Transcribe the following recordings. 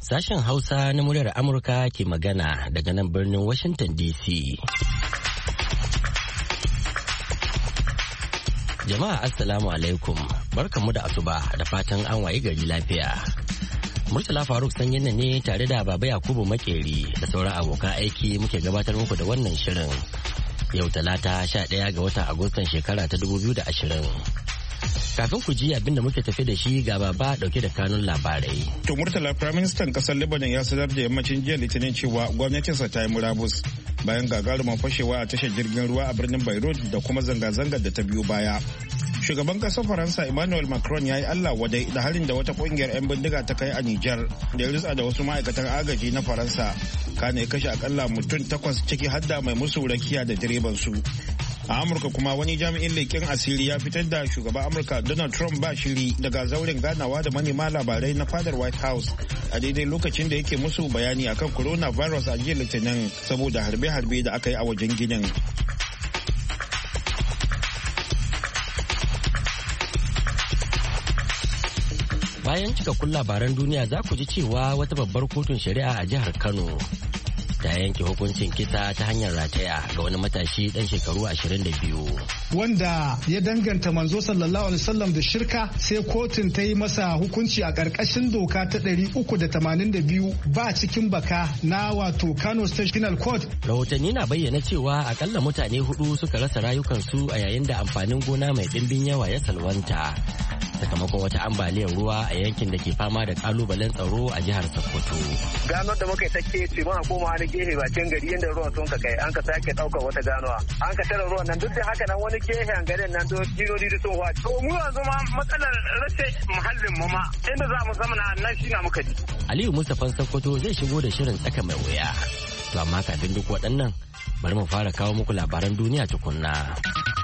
Sashen Hausa na muryar Amurka ke magana daga nan birnin Washington DC. Jama'a Assalamu alaikum, barkanmu da asuba da fatan an waye gari lafiya. Murtala Faruk Sanyin ne tare da Baba Yakubu Makeri da sauran abokan aiki muke gabatar muku da wannan shirin. Yau Talata 11 ga watan Agustan shekara ta 2020. Kafin ku ji abin da muke tafi da shi ga Baba dauke da kanun labarai. To Murtala, Firaministan kasar Lebanon ya sanar da yammacin jiya Litinin cewa gwamnatinsa ta yi murabus bayan gagarumin fashewa a tashar jirgin ruwa a birnin Beirut da kuma zanga-zangar da ta biyo baya. Shugaban kasar Faransa Emmanuel Macron ya yi Allah wadai da harin da wata kungiyar 'yan bindiga ta kai a Nijar da ya ritsa da wasu ma'aikatan agaji na Faransa, kana ya kashe akalla mutum 8 ciki hadda mai musu rakiya da direban su. A Amurka kuma wani jami'in leƙen asiri ya fitar da shugaban Amurka Donald Trump ba shiri daga zauren ganawa da manema labarai na fadar White House a daidai lokacin da yake musu bayani akan coronavirus a jiya Litinin saboda harbe-harbe da aka yi a wajen ginin. Bayan cikakkun labaran duniya za ku ji cewa wata babbar kotun shari'a a jihar Kano ta yanke hukuncin kisa ta hanyar rataya ga wani matashi dan shekaru 22 wanda ya danganta manzo sallallahu alaihi wasallam da shirka, sai kotun ta yi masa hukunci a ƙarƙashin doka ta 382 ba cikin baka na wato Kano State Penal Code. Rahotanni na bayyana cewa akalla mutane 4 suka rasa rayukansu a yayin da amfanin gona mai ɗimbin yawa ya salwanta sakamakon wata ambaliyar ruwa a yankin da ke fama da kalubalen tsaro a jihar Sokoto. Ganuwar da muka yi ta ce muna koma wani gefe bakin gari yadda ruwan sun ka kai, an ka sake ɗaukar wata ganuwa, an ka tara ruwan nan duk da haka nan wani gefen garin nan to jirodi sun wace. To mu yanzu ma matsalar rashin muhallin mu ma inda za mu zama nan shi na muka ji. Aliyu Mustapha Sokoto zai shigo da shirin tsaka mai wuya. To amma kafin duk waɗannan bari mu fara kawo muku labaran duniya tukunna.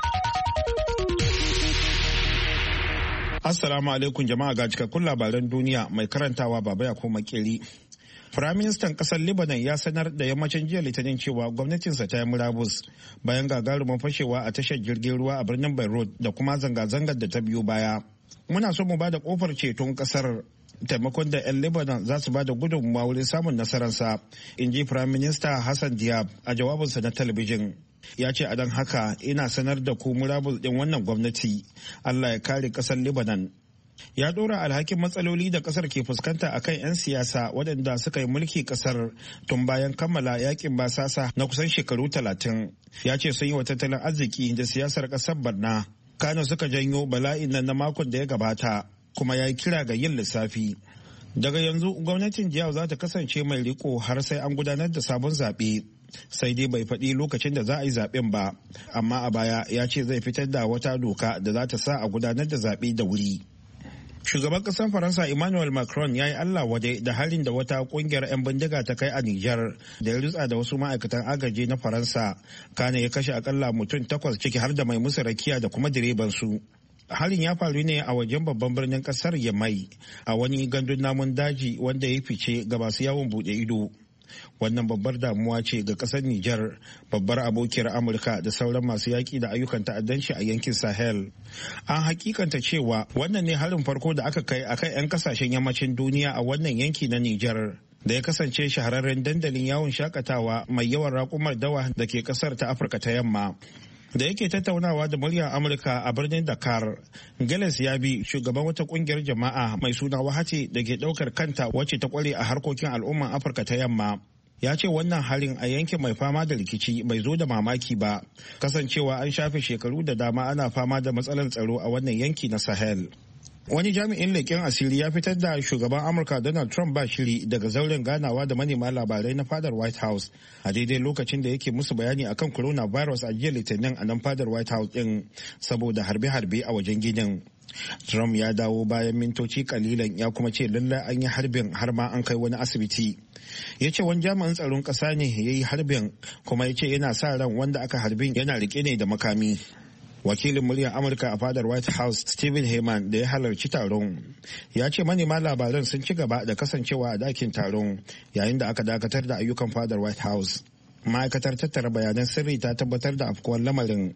Assalamu alaikum jama'a, ga cikakkun labaran duniya mai karantawa Baba Yakubu Makeri. Firaministan kasar Lebanon ya sanar da yammacin jiya Litinin cewa gwamnatinsa ta yi murabus bayan gagarumin fashewa a tashar jirgin ruwa a birnin Beirut da kuma zanga-zangar da ta biyo baya. Muna so mu ba da kofar ceton kasar, taimakon da 'yan Lebanon za su ba da gudunmawa wurin samun nasararsa, in ji Firaminista Hassan Diab a jawabinsa na talabijin. Ya ce a don haka ina sanar da ku murabus din wannan gwamnati, Allah ya kare kasar Lebanon. Ya dora alhakin matsaloli da kasar ke fuskanta akan 'yan siyasa waɗanda suka yi mulki kasar tun bayan kammala yakin basasa na kusan shekaru 30. Ya ce sun yi wa tattalin arziki da siyasar kasar barna, Kano suka janyo bala'in nan na makon da ya gabata, kuma ya yi kira ga yin lissafi. Daga yanzu gwamnatin jihar za ta kasance mai riko har sai an gudanar da sabon zaɓe. Sai dai bai faɗi lokacin da za a yi zaɓen ba, amma a baya ya ce zai fitar da wata doka da za ta sa a gudanar da zaɓe da wuri. Shugaban ƙasar Faransa Emmanuel Macron ya yi Allah wade da harin da wata ƙungiyar 'yan bindiga ta kai a Nijar da ya rutsa da wasu ma'aikatan agaji na Faransa, kana ya kashe akalla mutum 8 ciki har da mai musu rakiya da kuma direban su. Harin ya faru ne a wajen babban birnin kasar Yamai a wani gandun namun daji wanda ya fice ga masu yawon bude ido. Wannan babbar damuwa ce ga kasar Nijar, babbar abokiyar Amurka da sauran masu yaƙi da ayyukan ta'addanci a yankin Sahel. An hakikanta cewa wannan ne harin farko da aka kai akan 'yan kasashen yammacin duniya a wannan yanki na Nijar, da ya kasance shahararren dandalin yawon shakatawa mai yawan raƙumar dawa da ke kasar ta Afirka ta Yamma. Da yake tattaunawa da muryar Amurka a birnin Dakar, Gales ya bi shugaban wata kungiyar jama'a mai suna Wahati da ke daukar kanta wacce ta kware a harkokin al'umman Afirka ta Yamma. Ya ce wannan harin a yankin mai fama da rikici bai zo da mamaki ba, kasancewa an shafe shekaru da dama ana fama da matsalar tsaro a wannan yanki na Sahel. Wani jami'in leƙen asiri ya fitar da shugaban Amurka Donald Trump ba shiri daga zauren ganawa da manema labarai na fadar White House a daidai lokacin da yake musu bayani akan coronavirus a jiya Litinin a nan fadar White House din saboda harbe-harbe a wajen gidan. Trump ya dawo bayan mintoci kalilan ya kuma ce lallai an yi harbin har ma an kai wani asibiti. Ya ce wani jami'in tsaron ƙasa ne ya yi harbin, kuma ya ce yana sa ran wanda aka harbin yana rike ne da makami. Wakilin muryar Amurka a fadar White House Stephen Heyman da ya halarci taron ya ce manema labaran sun ci gaba da kasancewa a dakin taron yayin da aka dakatar da ayyukan fadar White House. Ma'aikatar tattara bayanan sirri ta tabbatar da afkuwar lamarin.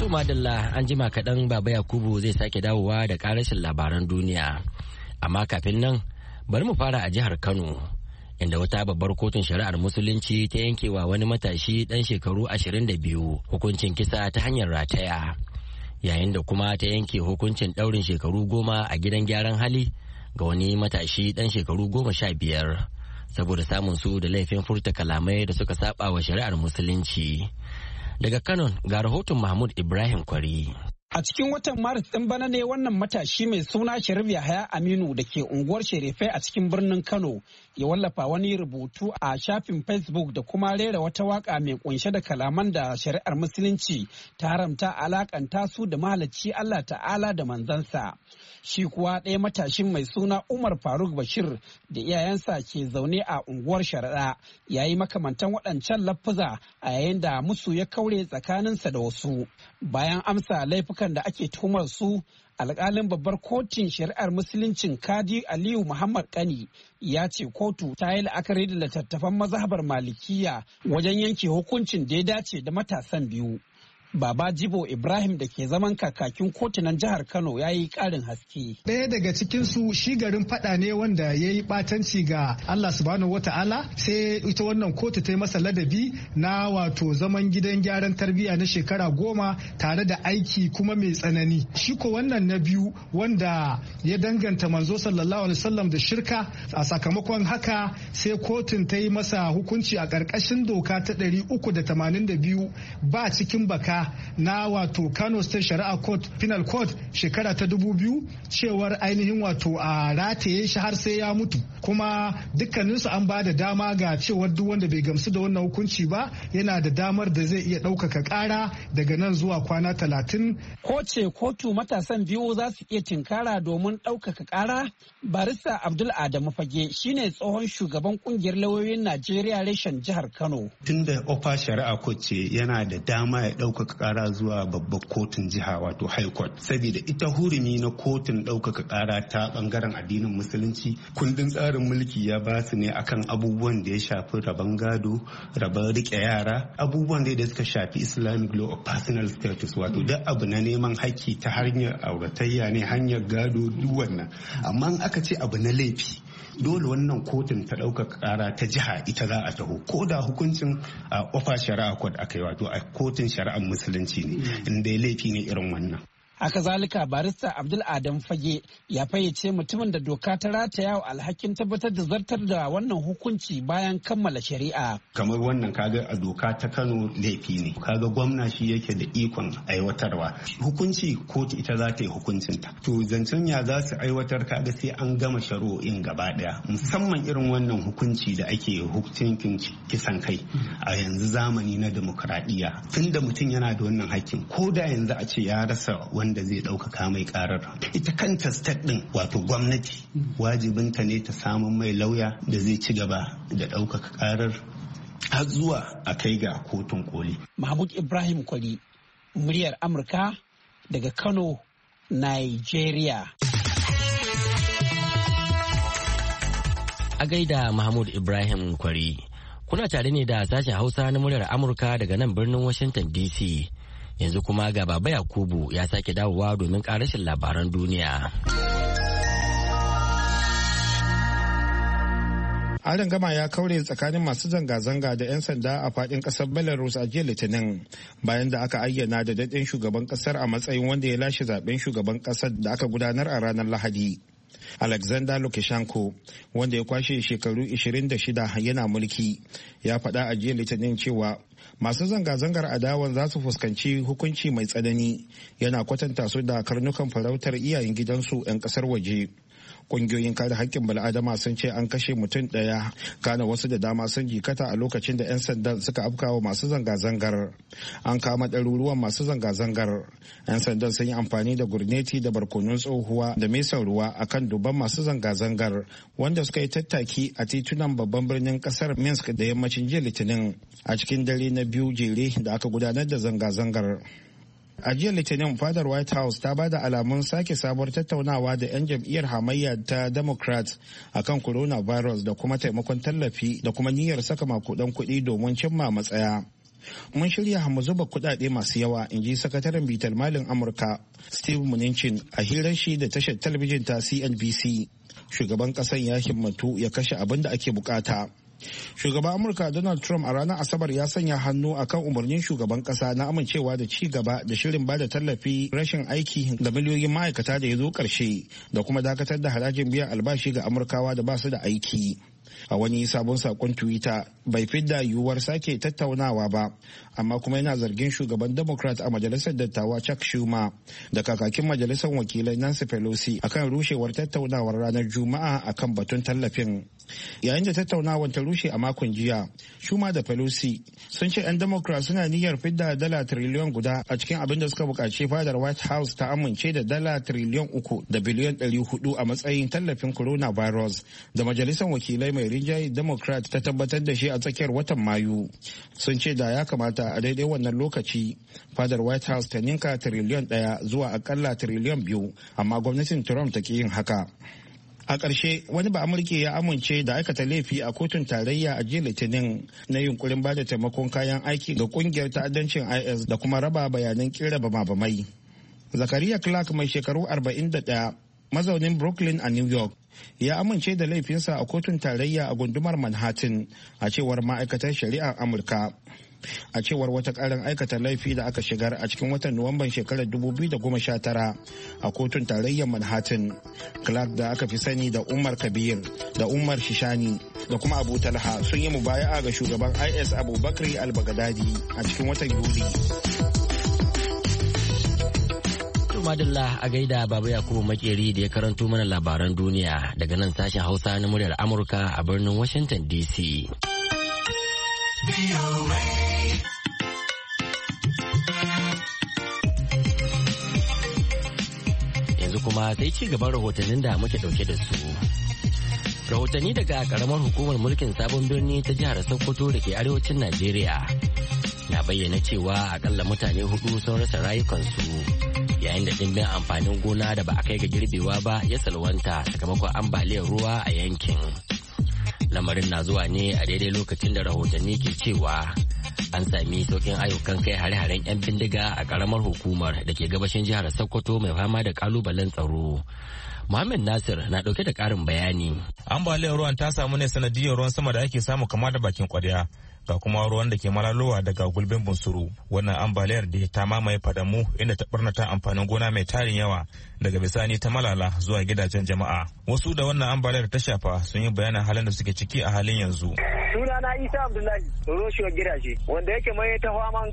To madalla an jima kaɗan Baba Yakubu zai sake dawowa da ƙarashin labaran duniya. Amma kafin nan bari mu fara a jihar Kano inda wata babbar kotun shari'ar musulunci ta yankewa wani matashi ɗan shekaru 22 hukuncin kisa ta hanyar rataya. Yayin da kuma ta yanke hukuncin ɗaurin shekaru 10 a gidan gyaran hali ga wani matashi ɗan shekaru 15 saboda samun su da laifin furta kalamai da suka saba wa shari'ar musulunci. Daga Kano ga rahoton Mahmud Ibrahim Kwari. A cikin watan Maris ɗin bana ne wannan matashi mai suna Sharif Yahaya Aminu da ke unguwar Sherifai a cikin birnin Kano ya wallafa wani rubutu a shafin Facebook da kuma rera wata waka mai kunshe da kalaman da shari'ar musulunci ta haramta alakanta su da mahalicci Allah Ta'ala da manzansa. Shi kuwa ɗaya matashin mai suna Umar Faruk Bashir da iyayensa ke zaune a unguwar Sharaɗa ya yi makamantan waɗancan laffuza a yayin da musu ya kaure tsakaninsa da wasu. Bayan amsa laifukan da ake tuhumar su, alƙalin babbar kotun shari'ar musuluncin Kadi Aliyu Muhammad Kani ya ce kotu ta yi la'akari da littattafan mazhabar Malikiya wajen yanke hukuncin da ya dace da matasan biyu. Baba Jibo Ibrahim da ke zaman kakakin kotunan jihar Kano ya yi ƙarin haske. Ɗaya daga cikinsu shi garin faɗa ne wanda ya yi ɓatanci ga Allah subhanahu wata'ala, sai ita wannan kotu ta yi masa ladabi na wato zaman gidan gyaran tarbiyya na shekara 10 tare da aiki kuma mai tsanani. Shi ko wannan na biyu wanda ya danganta manzo sallallahu alaihi wasallam da shirka, a sakamakon haka sai kotun ta yi masa hukunci a ƙarƙashin doka ta 382 ba cikin baka na wato Kano State Shari'a Court Penal Code shekara ta 2000 cewar ainihin wato a rataye shi har sai ya mutu, kuma dukkaninsu an ba da dama ga cewar duk wanda bai gamsu da wannan hukunci ba yana da damar da zai iya ɗaukaka ƙara daga nan zuwa kwana 30. Koce kotu matasan biyu za su iya tinkara domin ɗaukaka ƙara? Barista Abdul Adamu Fage shine tsohon shugaban kungiyar lauyoyin Najeriya reshen jihar Kano. Tunda Ofa Shari'a Court ce yana da dama ya ɗaukaka ƙara zuwa babbar kotun jiha wato High Court. Saboda ita hurumi na kotun ɗaukaka ƙara ta ɓangaren addinin musulunci kundin tsarin mulki ya ba su ne akan abubuwan da ya shafi rabon gado, rabon riƙe yara, abubuwan da suka shafi Islamic law of personal status wato duk abu na neman haƙƙi ta hanyar auratayya ne, hanyar gado, duk wannan. Amma aka ce abu na laifi dole wannan kotun ta ɗaukaka ƙara ta jiha ita za a taho, ko da hukuncin a Ofa Shari'a Court aka yi wato a kotun shari'ar musulunci ne inda laifi ne irin wannan. Haka zalika barista Abdul Adam Fage ya fayyace mutumin da doka ta rataya wa alhakin tabbatar da zartar da wannan hukunci bayan kammala shari'a. Kamar wannan kaga a doka ta Kano laifi ne. Kaga gwamna shi yake da ikon aiwatarwa. Hukunci kotu ita za ta yi hukuncinta. To zancen ya za su aiwatar kaga sai an gama shari'o'in gaba daya. Musamman irin wannan hukunci da ake hukuncin kisan kai a yanzu zamani na demokradiyya. Tunda mutum yana da wannan hakkin ko da yanzu a ce ya rasa wanda zai ɗaukaka mai karar, ita kanta state ɗin wato gwamnati wajibinta ne ta samun mai lauya da zai ci gaba da ɗaukaka karar har zuwa a kai ga kotun koli. Mahmud Ibrahim Kwari, muryar Amurka daga Kano, Nigeria. A gaida Mahmud Ibrahim Kwari, kuna tare ne da sashen Hausa na muryar Amurka daga nan birnin Washington DC. Yanzu kuma ga Baba Yakubu ya sake dawowa domin karashin labaran duniya. Aron gama ya kaure tsakanin masu zanga-zanga da 'yan sanda a fadin kasar Belarus a jiya Litinin bayan da aka ayyana da daɗin shugaban kasar a matsayin wanda ya lashe zaben shugaban kasar da aka gudanar a ranar Lahadi. Alexander Lukashenko, wanda ya kwashe shekaru 26 yana mulki, ya faɗa a jiya Litinin cewa masu zanga-zangar adawan za su fuskanci hukunci mai tsanani, yana kwatanta su da karnukan farautar iyayen gidansu 'yan kasar waje. Kungiyoyin kare haƙƙin bal'adama sun ce an kashe mutum ɗaya, kana wasu da dama sun jikata a lokacin da 'yan sandan suka afkawa masu zanga-zangar. An kama ɗaruruwan masu zanga-zangar. 'Yan sandan sun yi amfani da gurneti da barkonun tsohuwa da mesan ruwa akan dubban masu zanga-zangar wanda suka yi tattaki a titunan babban birnin ƙasar Minsk da yammacin jiya Litinin a cikin dare na biyu jere da aka gudanar da zanga-zangar. A jiya Litinin fadar White House ta bada alamun sake sabuwar tattaunawa da 'yan jam'iyyar hamayya ta Democrat akan coronavirus da kuma taimakon tallafi da kuma niyyar saka makudan kuɗi domin cimma matsaya. Mun shirya mu zuba kuɗaɗe masu yawa, in ji sakataren bitar malin Amurka Steve Mnuchin a hirar shi da tashar talabijin ta CNBC. Shugaban ƙasar ya himmatu ya kashe abin da ake bukata. Shugaban Amurka Donald Trump a ranar Asabar ya sanya hannu akan umarnin shugaban kasa na amincewa da ci gaba da shirin bada tallafi rashin aiki ga miliyoyin ma'aikata da ya zo ƙarshe da kuma dakatar da harajin biyan albashi ga Amurkawa da ba su da aiki. A wani sabon sakon Twitter bai fidda yiwuwar sake tattaunawa ba, amma kuma yana zargin shugaban Democrat a majalisar dattawa Chuck Schumer da kakakin majalisar wakilai Nancy Pelosi akan rushewar tattaunawar ranar Juma'a akan batun tallafin. Yayin da tattaunawar ta rushe a makon jiya, Schumer da Pelosi sun ce 'yan Democrat suna niyyar fidda $1 triliyon a cikin abin da suka buƙaci fadar White House ta amince da $3 triliyon da biliyan 400 a matsayin tallafin coronavirus da majalisar wakilai mai rinjaye Democrat ta tabbatar da shi a tsakiyar watan Mayu. Sun ce da ya kamata a daidai wannan lokaci fadar White House ta ninka triliyon 1 zuwa akalla triliyon 2, amma gwamnatin Trump ta ki yin haka. A ƙarshe, wani ba Amurke ya amince da aikata laifi a kotun tarayya a jiya Litinin na yunkurin bada taimakon kayan aiki ga kungiyar ta'addancin IS da kuma raba bayanan kera bama-bamai. Zakaria Clark mai shekaru 41, mazaunin Brooklyn a New York, ya amince da laifinsa a kotun tarayya a gundumar Manhattan, a cewar ma'aikatar shari'ar Amurka. A cewar wata karin aikata laifi da aka shigar a cikin watan Nuwamban shekarar 2019 a kotun tarayyar Manhattan, Clark da aka fi sani da Umar Kabir da Umar Shishani da kuma Abu Talha sun yi mubaya'a ga shugaban IS Abu Bakri al-Baghdadi a cikin watan Yuli. Madalla a gaida Baba Yakubu Makeri da ya karanto mana labaran duniya daga nan sashen Hausa na muryar Amurka a birnin Washington DC. Yanzu kuma sai ci gaban rahotannin da muke dauke da su. Rahotanni daga karamar hukumar mulkin sabon birni ta jihar Sokoto da ke arewacin Najeriya na bayyana cewa akalla mutane 4 sun rasa rayukansu yayin da dimbin amfanin gona da ba a kai ga girbewa ba ya salwanta sakamakon ambaliyar ruwa a yankin. Lamarin na zuwa ne a daidai lokacin da rahotanni ke cewa an sami saukin ayyukan kai hare-haren 'yan bindiga a karamar hukumar da ke gabashin jihar Sokoto mai fama da kalubalen tsaro. Muhammad Nasir na dauke da karin bayani. Ambaliyar ruwan ta samu ne sanadiyar ruwan sama da ake samu kama da bakin kwarya, ga kuma ruwan da ke malalowa daga gulbin bunsuru. Wannan ambaliyar da ta mamaye fadamu inda ta barnata amfanin gona mai tarin yawa, daga bisani ta malala zuwa gidajen jama'a. Wasu da wannan ambaliyar ta shafa sun yi bayanin halin da suke ciki a halin yanzu. Sunana Isa Abdullahi, roshewar gidaje, wanda yake mai ta faman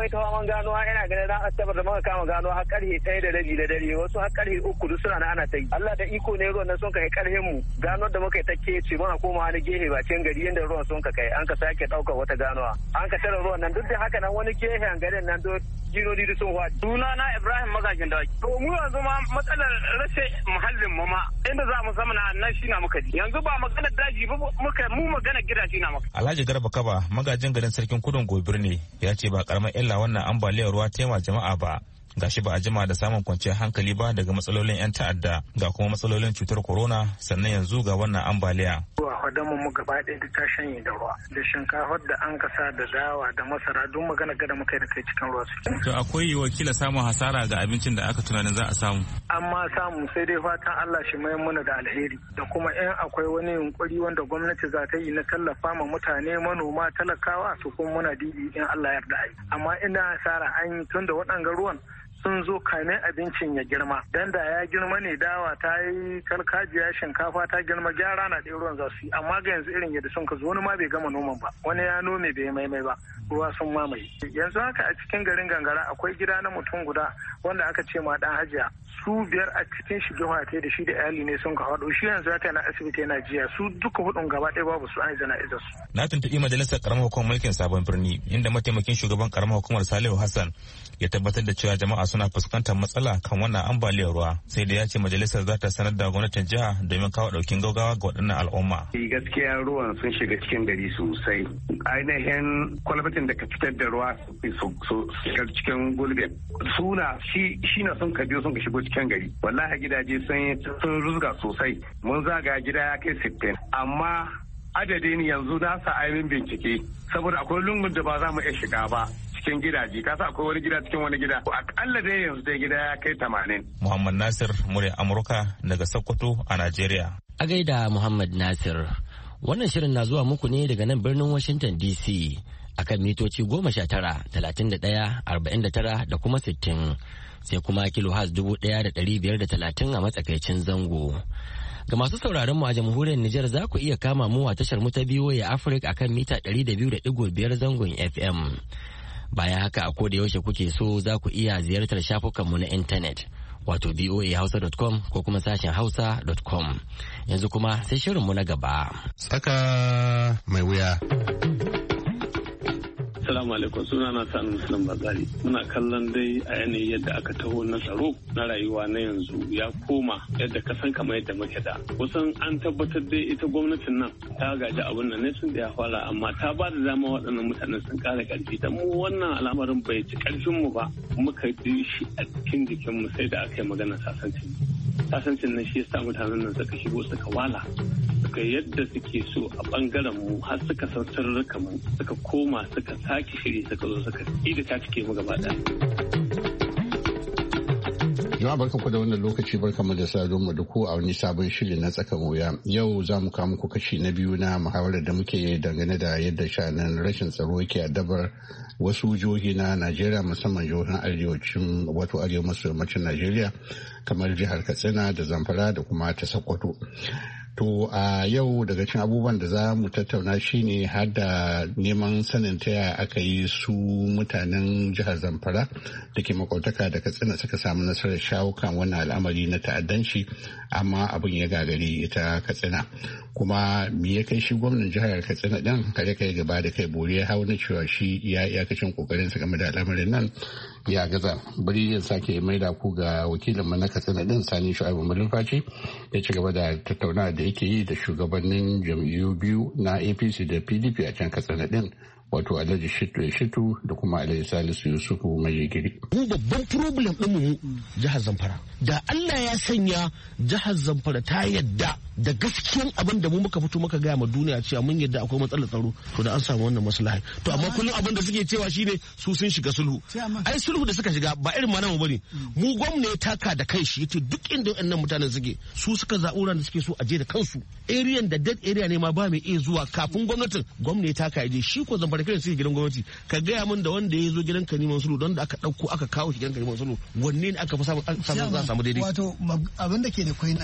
ganuwa yana ganin ran Asabar da muka kama ganuwa har karfe 1:30 da dare, wasu har karfe 3 duk suna ana ta yi. Allah da iko ne ruwan nan sun kai karfin mu, ganuwar da muka yi ta kece muna koma wani gehe bakin gari yanda ruwan sun ka kai, an ka sake ɗaukar wata ganuwa. An ka tara ruwan nan duk da haka nan wani gehen garin nan jinodi da sun faɗi. Sunana Ibrahim Magajin Dawaki. To mu yanzu ma matsalar rashin muhallin mu ma inda za mu zama nan shi na muka ji. Yanzu ba maganar daji ba mu magana gidaje na muka. Alhaji Garba Kaba magajin garin sarkin Kudun Gobir ne ya ce ba karamar illa wannan ambaliyar ruwa ta yi jama'a ba. Gashi ba a jima da samun kwanciyar hankali ba daga matsalolin 'yan ta'adda ga kuma matsalolin cutar corona, sannan yanzu ga wannan ambaliya. Mu mu gaba ɗaya ta shanye da ruwa da shinkafar da an kasa da dawa da masara duk magana gada muka yi da kai cikin ruwa su. To akwai wakila samun hasara ga abincin da aka tunanin za a samu. Amma samu sai dai fatan Allah shi mai muna da alheri da kuma in akwai wani yunkuri wanda gwamnati za ta yi na tallafa ma mutane manoma talakawa su kuma muna dibi in Allah yarda ai. Amma ina hasara an yi tun da waɗanga ruwan sun zo kamin abincin ya girma, dan da ya girma ne dawa ta yi kalkajiya, shinkafa ta girma, gyara na ɗaya ruwan za su yi, amma ga yanzu irin yadda sun ka zo wani ma bai gama noman ba, wani ya nome bai maimai ba, ruwa sun mamaye. Yanzu haka a cikin garin Gangara akwai gida na mutum guda wanda aka ce ma dan hajiya, su 5 a cikin shige hwate da shi da iyali ne sun ka haɗo, shi yanzu haka na asibiti yana jiya, su duka hudun gaba ɗaya babu su an jana'izar su. Na tuntuɓi majalisar karamar hukumar mulkin sabon birni inda mataimakin shugaban karamar hukumar Salihu Hassan ya tabbatar da cewa jama'a suna fuskantar matsala kan wannan ambaliyar ruwa, sai da ya ce majalisar za ta sanar da gwamnatin jiha domin kawo ɗaukin gaugawa ga waɗannan al'umma. Gaskiya ruwan sun shiga cikin gari sosai, ainihin kwalbatin da ka fitar da ruwa su shiga cikin gulbin suna shi na sun ka biyo sun ka shigo cikin gari, wallahi gidaje sun ruzga sosai, mun zaga gida ya kai 60, amma adadin yanzu na sa ainihin bincike saboda akwai lungun da ba za mu iya shiga ba cikin gidaje kasa akwai wani gida cikin wani gida akalla dai yanzu dai gida ya kai 80. Muhammad Nasir murya Amurka daga Sokoto a Najeriya. A gaida Muhammad Nasir, wannan shirin na zuwa muku ne daga nan birnin Washington DC akan mitoci 19, 31, 49 da kuma 60 sai kuma kilohertz 1530 a matsakaicin zango. Ga masu sauraron mu a jamhuriyar Nijar za ku iya kama mu a tashar mu ta VOA Africa akan mita 200.5 zangon FM. Bayan haka a koda yaushe kuke so za ku iya ziyartar shafukanmu na intanet wato voahausa.com ko kuma sashen hausa.com. Yanzu kuma sai shirinmu na gaba. Tsaka mai wuya. Assalamu alaikum, suna na Sani Muslim Bazari. Muna kallon dai a yanayi yadda aka taho na tsaro na rayuwa na yanzu ya koma yadda ka san kamar yadda muke da. Kusan an tabbatar dai ita gwamnatin nan ta gaji abin nan ne sun da ya fara amma ta ba da dama waɗannan mutanen sun ƙara ƙarfi. Da mu wannan al'amarin bai ci ƙarfin mu ba muka ji shi a cikin jikin mu sai da aka yi magana sasancin. Sasancin nan shi yasa mutanen nan suka shigo suka wala. Suka yadda suke so a bangaren mu har suka san sirrukan mu suka koma suka sake shiri suka zo suka ida ta cike mu gaba ɗaya. Jama'a barkanku da wannan lokaci barkanmu da saduwar mu da ku a wani sabon shiri na tsaka wuya. Yau za mu kawo muku kashi na biyu na muhawarar da muke dangane da yadda sha'anin rashin tsaro yake addabar wasu jihohi na Najeriya musamman jihohin arewacin wato arewa maso yammacin Najeriya kamar jihar Katsina da Zamfara da kuma ta Sokoto. To a yau daga cikin abubuwan da za mu tattauna shine har da neman sanin ta yaya aka yi su mutanen jihar Zamfara da ke makwabtaka da Katsina suka samu nasarar shawo kan wannan al'amari na ta'addanci amma abin ya gagari ita Katsina. Kuma me ya kai shi gwamnan jihar Katsina din kare kai gaba da kai bori ya hau na cewa shi ya iyakacin kokarin sa game da al'amarin nan ya gaza. Bari yin sake maida ku ga wakilinmu na Katsina din Sani Shu'aibu Malumfashi ya ci gaba da tattaunawa da yake yi da shugabannin jam'iyyu biyu na APC da PDP a can Katsina din wato Alhaji Shitu da kuma Alhaji Salisu Yusufu Majigiri. Mu babban problem din mu jihar Zamfara. Da Allah ya sanya jihar Zamfara ta yadda da gaskiyan abin da mu muka fito muka gaya ma duniya cewa mun yadda akwai matsalar tsaro to da an samu wannan maslaha. To amma kullum abin da suke cewa shine su sun shiga sulhu. Ai sulhu da suka shiga ba irin mana mu bane. Mu gwamnati ya taka da kai shi yace duk inda wayannan mutanen suke su suka zaɓura da suke so a je da kansu. Area da dead area ne ma ba mai iya zuwa kafin gwamnatin gwamnati ya taka ya je shi ko Zamfara kai sai gidan gwamnati ka gaya min da wanda ya zo gidan Kaniman Sulu don da aka dauko aka kawo shi gidan Kaniman Sulu wanne ne aka fi samu daidai. Wato abin da ke da kwai nan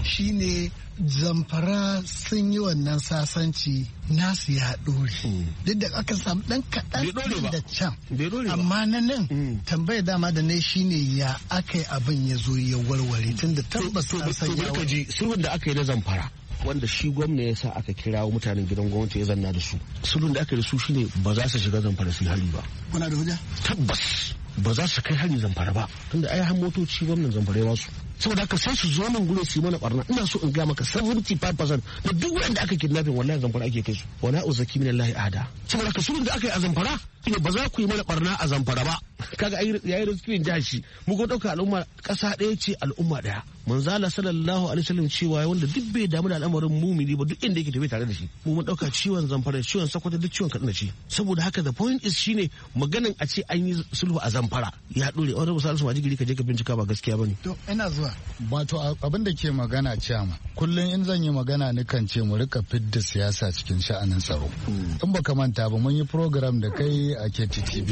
shine Zamfara sun yi wannan sasanci nasu ya dore duk da aka samu dan kaɗan da can amma na nan tambayar dama da ne shine ya aka yi abin ya zo ya warware tun da tabbas an sanya sulhun da aka yi na Zamfara wanda shi gwamna ya sa aka kirawo mutanen gidan gwamnati ya zanna da su sulhun da aka yi da su shine ba za su shiga Zamfara su yi hari ba. Kuna da hujja? Tabbas ba za su kai hari Zamfara ba tunda ai har motoci gwamnan Zamfara ya wasu saboda haka sai su zo nan gurin su yi mana barna ina so in ga maka 75% da duk wanda aka kidnapping wallahi Zamfara ake kai su wala uzaki minallahi ahada saboda haka sulhun da aka yi a Zamfara ne ba za ku yi mana barna a Zamfara ba kaga yayi riskirin jihar shi mu ko dauka al'umma kasa ɗaya ce al'umma ɗaya manzala sallallahu alaihi wasallam cewa wanda duk bai damu da al'amarin mumini ba duk inda yake tafi tare da shi mu mun dauka ciwon Zamfara ciwon Sokoto duk ciwon Kaduna ce saboda haka the point is shine maganin a ce an yi sulhu a Zamfara ya dore wani misali su majigiri ka je ka bincika ba gaskiya bane to ina zuwa wato abin da ke magana ciyama kullum in zan yi magana nikan ce mu rika fidda siyasa cikin sha'anin tsaro in baka manta ba mun yi program da kai a KTTV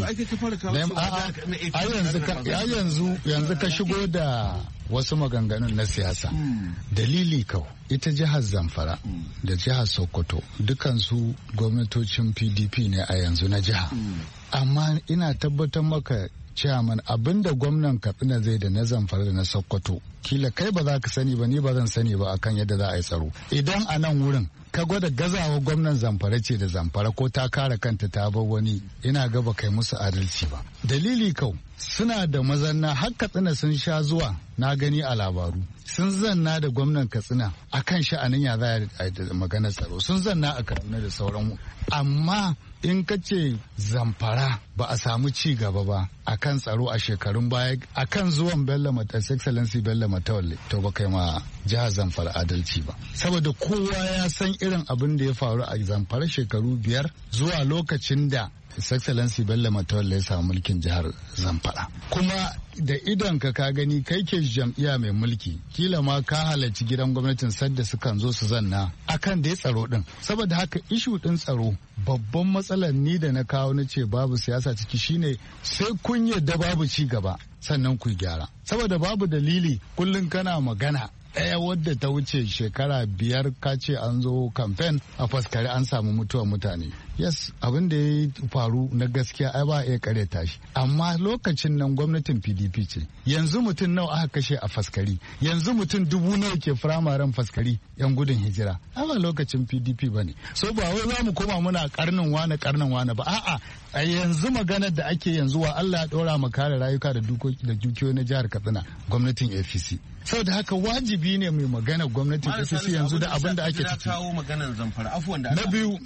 yanzu ka shigo da wasu maganganun na siyasa dalili kau ita jihar Zamfara da jihar Sokoto dukansu gwamnatocin PDP ne a yanzu na jiha amma ina tabbatar maka chairman abinda gwamnan Katsina zai da na Zamfara da na Sokoto kila kai ba za ka sani ba ni ba zan sani ba akan yadda za a yi tsaro idan a nan wurin ka gwada gazawa gwamnan Zamfara ce da Zamfara ko ta kare kanta ta bar wani ina ga ba kai musu adalci ba dalili kau suna da mazanna har Katsina sun sha zuwa na gani a labaru sun zanna da gwamnan Katsina akan sha'anin ya za a maganar tsaro, sun zanna a Kaduna da sauran, amma in ka ce Zamfara ba a samu ci gaba ba akan tsaro a shekarun baya akan zuwan Excellency Bello Matawalle, to ba kai ma jihar Zamfara adalci ba, saboda kowa ya san irin abin da ya faru a Zamfara shekaru 5 zuwa lokacin da His Excellency Bello Matawalle ya samu mulkin jihar Zamfara. Kuma da idon ka gani kai ke jam'iyya mai mulki, kila ma ka halarci gidan gwamnatin sadda sukan zo su zanna akan da ya tsaro din. Saboda haka ishu din tsaro babban matsalar ni da na kawo na ce babu siyasa ciki shine sai kun yadda babu ci gaba sannan ku gyara. Saboda babu dalili kullum kana magana ɗaya wadda ta wuce shekara 5 ka ce an zo kamfen a Faskari an samu mutuwar mutane. Yes, abin da ya faru na gaskiya ai ba iya kareta shi, amma lokacin nan gwamnatin PDP ce. Yanzu mutum nawa aka kashe a Faskari, yanzu mutum 1000 nawa ke firamaren Faskari yan gudun hijira, ai ba lokacin PDP bane. So ba wai za mu koma muna karnin wane ba, a'a a yanzu maganar da ake yanzu wa Allah ya dora mu kare rayuka da dukiyoyi na jihar Katsina, gwamnatin APC. Saboda haka wajibi ne mai magana gwamnatin APC yanzu da abin da ake ciki. Na biyu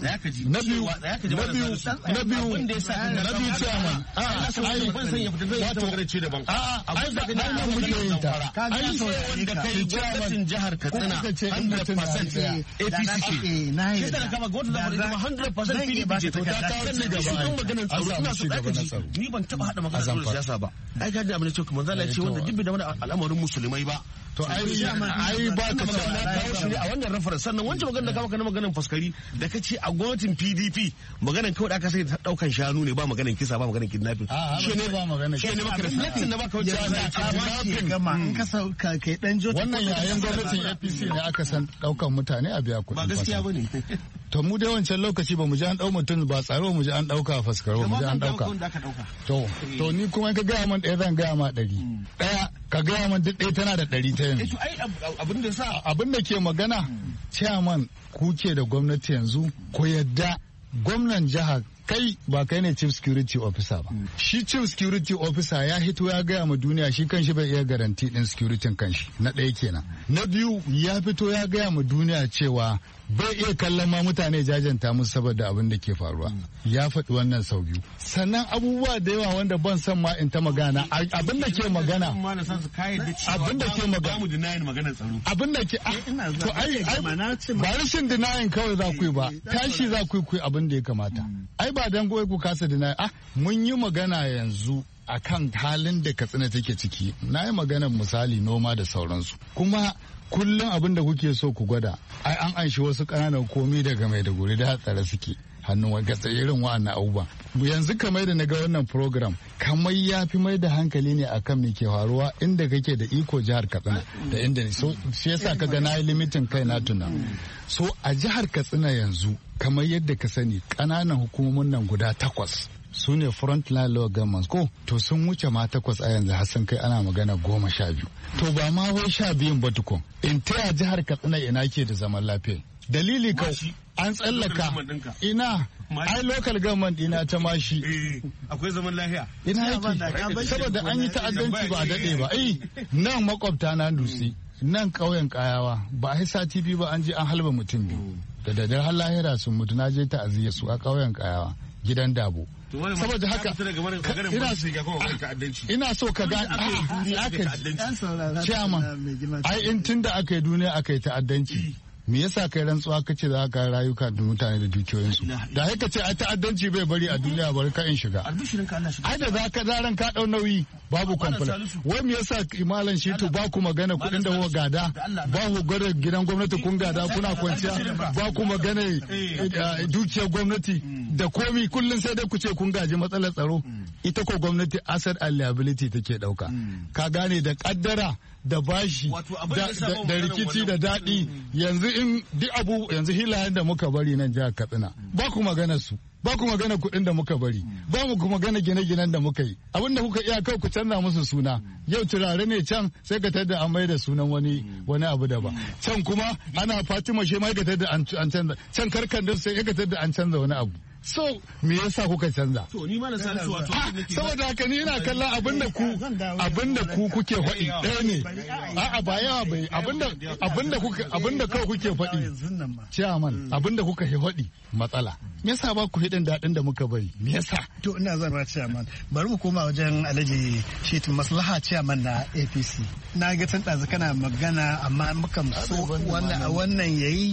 chairman gwamnatin jihar Katsina 100% APC ce. Shi da kama gwamnatin Zamfara 100% PDP ce. To ta kawo ci gaba maganar tsaro. Ni ban taba hada maganar siyasa ba. Ai ga da abin da ce kuma zalla ce wanda dubbe da wani al'amarin musulmai ba. To ai ba ka ce a wannan reference, sannan wancan magana da kama kana maganar Faskari da kace a gwamnatin PDP maganar kawai da aka sai daukan shanu ne, ba maganar kisa ba maganar kidnapping. Shi ne ba magana shi ne maka reflecting da baka wuce in ka sauka kai dan jota. Wannan yayin gwamnatin APC ne aka san daukan mutane a biya kuɗi. Ba gaskiya bane. To mu dai wancan lokaci ba mu ji an dau mutum ba tsaro, mu ji an dauka Faskaro, mu ji an dauka. To ni kuma ka gaya man ɗaya zan gaya ma 100. Ɗaya ka gaya man duk ɗaya tana da 100 ta yanzu. Abin da ke magana chairman kuke da gwamnati yanzu ko yadda gwamnan jihar kai ba kai ne chief security officer ba. Shi chief security officer ya hito ya gaya ma duniya shi kanshi bai iya garanti din security kanshi. Na ɗaya kenan. Na biyu ya fito ya gaya ma duniya cewa bai iya kallon ma mutane jajanta musu saboda abin da ke faruwa. Ya faɗi wannan sau biyu. Sannan abubuwa da yawa wanda ban san ma in ta magana abin da ke magana abin da ke magana abin da ke to ai ba rashin denying kawai za ku yi ba, tashi za ku yi abin da ya kamata. Ai ba dan goyi ku kasa denying. Mun yi magana yanzu akan halin da Katsina take ciki. Na yi maganar misali noma da sauransu. Kuma kullum abin da kuke so ku gwada ai an anshi wasu ƙananan komi daga Maiduguri da hatsara suke hannun wani irin wa'annan abubuwa. Yanzu kamar da na ga wannan program kamar ya fi mai da hankali ne akan me ke faruwa inda kake da iko jihar Katsina da inda ne. So shi yasa ka ga na yi limitin kai na tuna. So a jihar Katsina yanzu kamar yadda ka sani ƙananan hukumomin nan guda 8 su ne frontline law governments ko to sun wuce ma 8 a yanzu har sun kai ana magana 12. To ba ma wai 12 ba tukun. In taya jihar Katsina ina ke da zaman lafiya. Dalili ka an tsallaka ina ai local government ina ta mashi akwai zaman lafiya ina yake saboda an yi ta'addanci ba a dade ba. Nan makwabta na Dusi nan ƙauyen Kayawa ba a sati 2 ba an je an halba mutum 2 da daddare har lahira sun mutu. na je ta'aziyya su a ƙauyen Kayawa gidan Dabo. Saboda haka ina so ka ga chairman ai in tunda aka yi duniya aka yi ta'addanci me yasa kai rantsuwa kace za ka rayuka da mutane da dukiyoyinsu da haka ce a ta'addanci bai bari a duniya bari ka in shiga ai da za ka zaran ka dau nauyi babu kwamfula. Wai me yasa imalan shi to ba ku magana kuɗin da kuka gada, ba ku gwada gidan gwamnati kun gada kuna kwanciya, ba ku magana dukiyar gwamnati da komi kullum sai dai ku ce kun gaji matsalar tsaro. Ita ko gwamnati asset and liability take dauka. Ka gane da kaddara da bashi da rikici da daɗi. Yanzu in duk abu yanzu hilayen da muka bari nan jihar Katsina ba ku magana su. Ba ku magana kuɗin da muka bari, ba mu kuma magana gine-ginen da muka yi. Abin da kuka iya kai ku canza musu suna. Yau turare ne can sai ka tada an mai da sunan wani abu daban. Can kuma ana Fatima shi mai ka tada an canza. Can karkandar sai ka tada an canza wani abu. so me yasa kuka canza to ni ma na san su wato saboda haka ni ina kallon abinda ku kuke faɗi ɗaya ne a'a ba yawa bai abinda kawai kuke faɗi chairman abinda kuka faɗi matsala me yasa ba ku hidin daɗin da muka bari me yasa to ina zan ba chairman bari mu koma wajen Alhaji Shitu maslaha chairman na APC na ga tun ɗazu kana magana amma muka so wannan yayi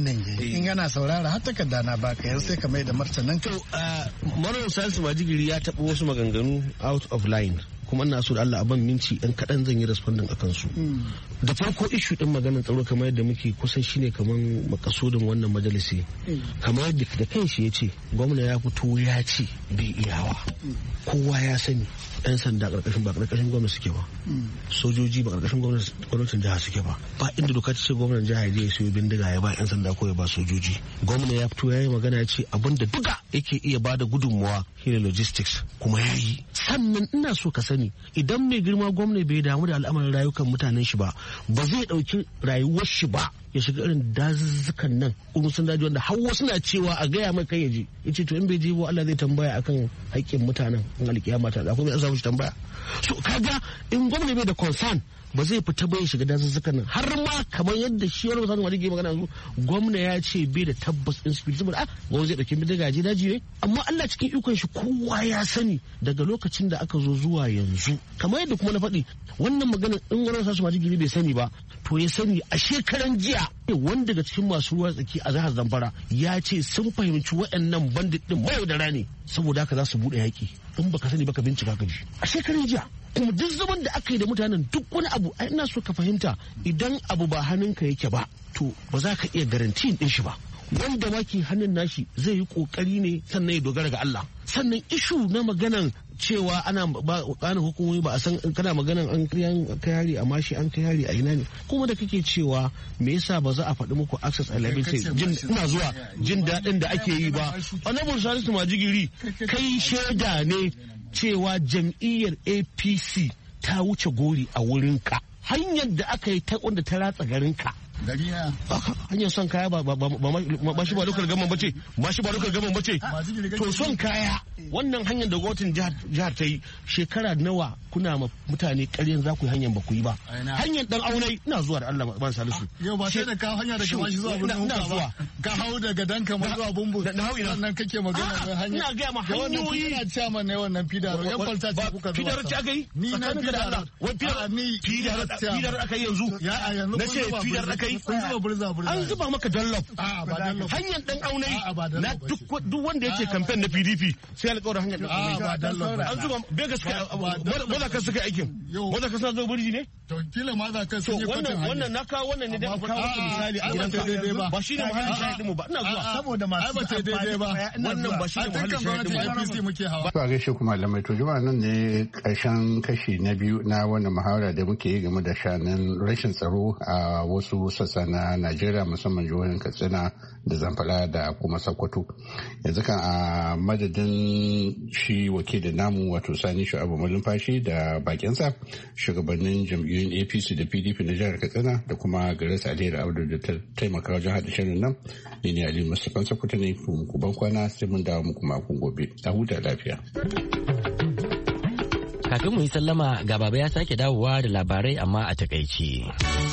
in yana saurara har takarda na baka yanzu sai ka mai da martanin to Malam Salisu Majigiri ya taɓa wasu maganganu out of line kuma ina so da Allah a ban minci ɗan kaɗan zan yi responding a kansu. Da farko ishu ɗin maganar tsaro kamar yadda muke kusan shine kamar makasudin wannan majalisi. Kamar yadda da kanshi ya ce gwamna ya fito ya ce bai iyawa. Kowa ya sani 'yan sanda ba ƙarƙashin gwamnati suke ba. Sojoji ba ƙarƙashin gwamnatin jiha suke ba. Ba inda doka ta ce gwamnan jiha ya siyo bindiga ya ba 'yan sanda ko ya ba sojoji. Gwamna ya fito ya yi magana ya ce abinda duka yake iya bada gudunmawa shine logistics kuma ya yi. Sannan ina so ka sani idan mai girma gwamna bai damu da al'amarin rayukan mutanen shi ba zai dauki rayuwar shi ba ya shiga irin dazuzzukan nan sun daji wanda har wasu na cewa a gaya mai kai ya je yace to in bai je ba Allah zai tambaya akan haƙƙin mutanen in alƙiyama ta da kuma ya samu shi tambaya so kaga in gwamna bai da concern ba zai fita bai shiga dazuzzukan nan har ma kamar yadda shi wani musamman wani ke magana yanzu gwamna ya ce bai da tabbas in spirit saboda gwamna zai dauki bindiga je daji ne amma Allah cikin ikon shi kowa ya sani daga lokacin da aka zo zuwa yanzu kamar yadda kuma na faɗi wannan magana in wani sasu majigiri bai sani ba to ya sani a shekaran jiya wanda daga cikin masu ruwa tsaki a jihar Zamfara ya ce sun fahimci waɗannan bandit din mayaudara ne saboda haka za su buɗe yaƙi in baka sani baka bincika ka ji a shekaran jiya kuma duk zaman da aka yi da mutanen duk wani abu ai ina so ka fahimta idan abu ba hannunka yake ba to ba za ka iya garanti din shi ba wanda ma ke hannun nashi zai yi kokari ne sannan ya dogara ga Allah sannan ishu na maganan cewa ana ba kana hukumomi ba a san kana maganan an kai hari amma shi an kai hari a ina ne kuma da kake cewa me yasa ba za a faɗi muku access a liability ina zuwa jin daɗin da ake yi ba honorable Salisu Majigiri kai shaida ne cewa jam'iyyar APC ta wuce gori a wurinka hanyar da aka yi ta wanda ta ratsa garinka hanyar son kaya ba shi ba lokal gaman bace to son kaya wannan hanyar da gwamnatin jihar ta yi shekara nawa kuna ma mutane ƙaryan za ku yi hanyar ba ku yi ba hanyar dan aunai ina zuwa da Allah ban Salisu yau ba sai da ka hanya daga mashi zuwa Bumbu ba ka hau daga danka ma zuwa Bumbu na hau ina nan kake magana hanya ina ga ma hanyoyi ina chairman ne wannan fidaro yan kwalta ce kuka zuwa fidaro ce aka yi ni na fidaro fidaro aka yi yanzu na ce fidaro aka yi an zuba maka dallop hanyar dan aunai na duk wanda yake kamfen na PDP sai alƙawarin hanyar dan aunai an zuba bai gaskiya maza ka suka aikin maza ka sa zo burji ne to kila maza ka sun yi kwatan wannan na kawo wannan ne da kawo misali a gidan ba shi ne muhallin shahidin mu ba ina zuwa saboda masu ba daidai ba wannan ba shi ne muhallin shahidin mu APC muke hawa ba gaishe kuma malamai to jama'a nan ne karshen kashi na biyu na wannan muhawara da muke yi game da shanin rashin tsaro a wasu sassa na Najeriya musamman jihohin Katsina da Zamfara da kuma Sokoto yanzu kan a madadin shi wakilin namu wato Sani Shu'abu Malumfashi da bakinsa shugabannin jam'iyyun APC da PDP na jihar Katsina da kuma Grace Alheri Abdu da ta taimaka wajen haɗa shirin nan ni ne Ali Mustapha Sokoto ne ku ban kwana sai mun dawo muku makon gobe a huta lafiya. Kafin mu yi sallama ga baba ya sake dawowa da labarai amma a takaici.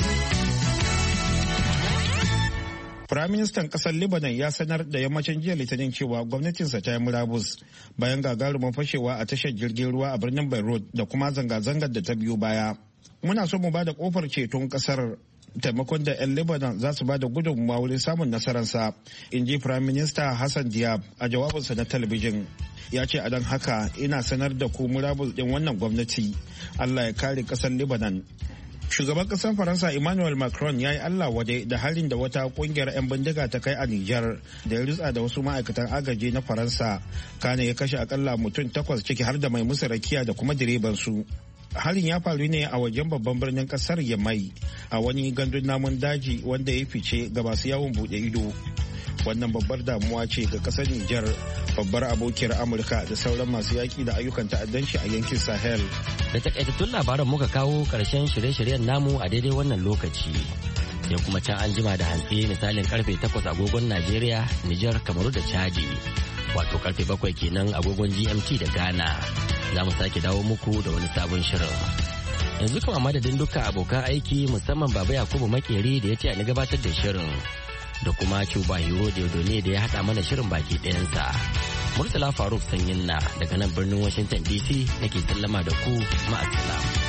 Firaministan ƙasar Lebanon ya sanar da yammacin jiya Litinin cewa gwamnatinsa ta yi murabus bayan gagarumin fashewa a tashar jirgin ruwa a birnin Beirut da kuma zanga-zangar da ta biyo baya. Muna so mu ba da kofar ceton ƙasar taimakon da 'yan Lebanon za su ba da gudunmawa wurin samun nasararsa, in ji Firaminista Hassan Diab a jawabinsa na talabijin. Ya ce a don haka ina sanar da ku murabus ɗin wannan gwamnati. Allah ya kare ƙasar Lebanon. Shugaban kasar Faransa Emmanuel Macron ya yi Allah wade da halin da wata kungiyar 'yan bindiga ta kai a Nijar da ya rutsa da wasu ma'aikatan agaji na Faransa, kane ya kashe akalla mutum 8 ciki har da mai musu rakiya da kuma direban su. Halin ya faru ne a wajen babban birnin kasar Yamai a wani gandun namun daji wanda ya fice ga masu yawon bude ido. Wannan babbar damuwa ce ga kasar Nijar, babbar abokiyar Amurka da sauran masu yaki da ayyukan ta'addanci a yankin Sahel. Da takaitattun labaran muka kawo karshen shirye-shiryen namu a daidai wannan lokaci. Sai kuma can an jima da hantsi misalin karfe 8 agogon Najeriya, Nijar, Kamaru da Chadi. wato karfe 7 kenan agogon GMT da Ghana. Za mu sake dawo muku da wani sabon shirin. Yanzu kuma madadin dukkan abokan aiki musamman Baba Yakubu Makeri da ya ce ni gabatar da shirin da kuma Cuba Hero ne da ya haɗa mana shirin baki ɗayansa. Murtala Faruk Sanyin na daga nan birnin Washington DC nake sallama da ku ma'assalam.